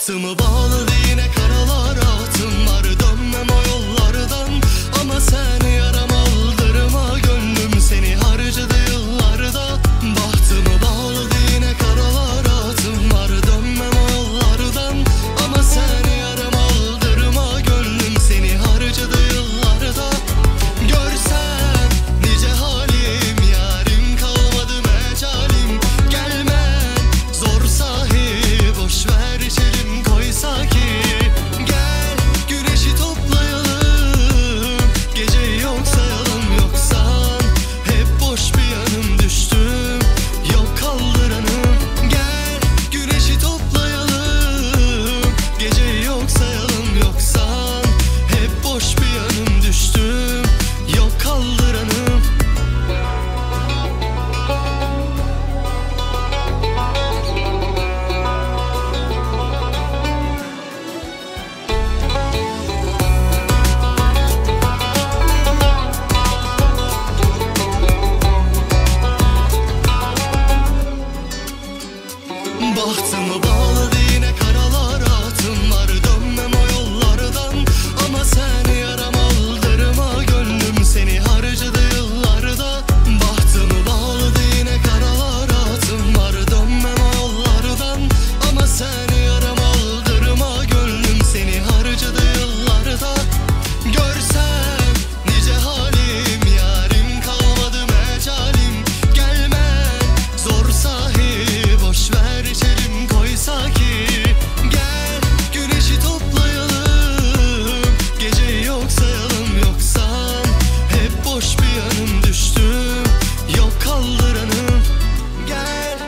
Bahtımı bağladı yine karalar, atım var dönmem o yollardan. Ama sen yaram aldırma, gönlüm seni harcadı yıllarda. Bahtımı bağladı yine karalar, atım var dönmem o yollardan. Ama sen yaram aldırma, gönlüm seni harcadı yıllarda. Görsen nice halim, yarim kalmadı mecalim. Gelmen zor sahi, boş ver içelim koysa ki. Gel güneşi toplayalım, geceyi yok sayalım. Yoksan hep boş bir yanım, düştüm yok kaldıranım. Gel güneşi toplayalım, geceyi yok sayalım. Yoksan hep boş bir yanım, düştüm yok kaldıranım. Bahtımı bağladı yine karalar, atım var dönmem o yollardan. Ama sen yaram aldırma, gönlüm seni harcadı yıllarda. Bahtımı bağladı yine karalar, atım var dönmem o yollardan. Ama sen yaram aldırma, gönlüm seni harcadı yıllarda. Görsen nice halim, yarim kalmadı mecalim. Gelmen zor sahi, boş ver içelim koysa ki. Gel güneşi toplayalım, geceyi yok sayalım. Yoksan hep boş bir yanım, düştüm yok kaldıranım. Gel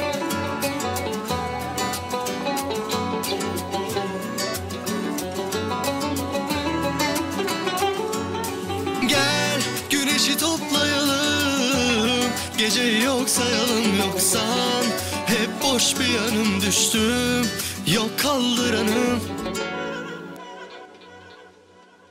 Gel güneşi toplayalım, geceyi yok sayalım. Yoksan hep boş bir yanım, düştüm yok kaldıranım.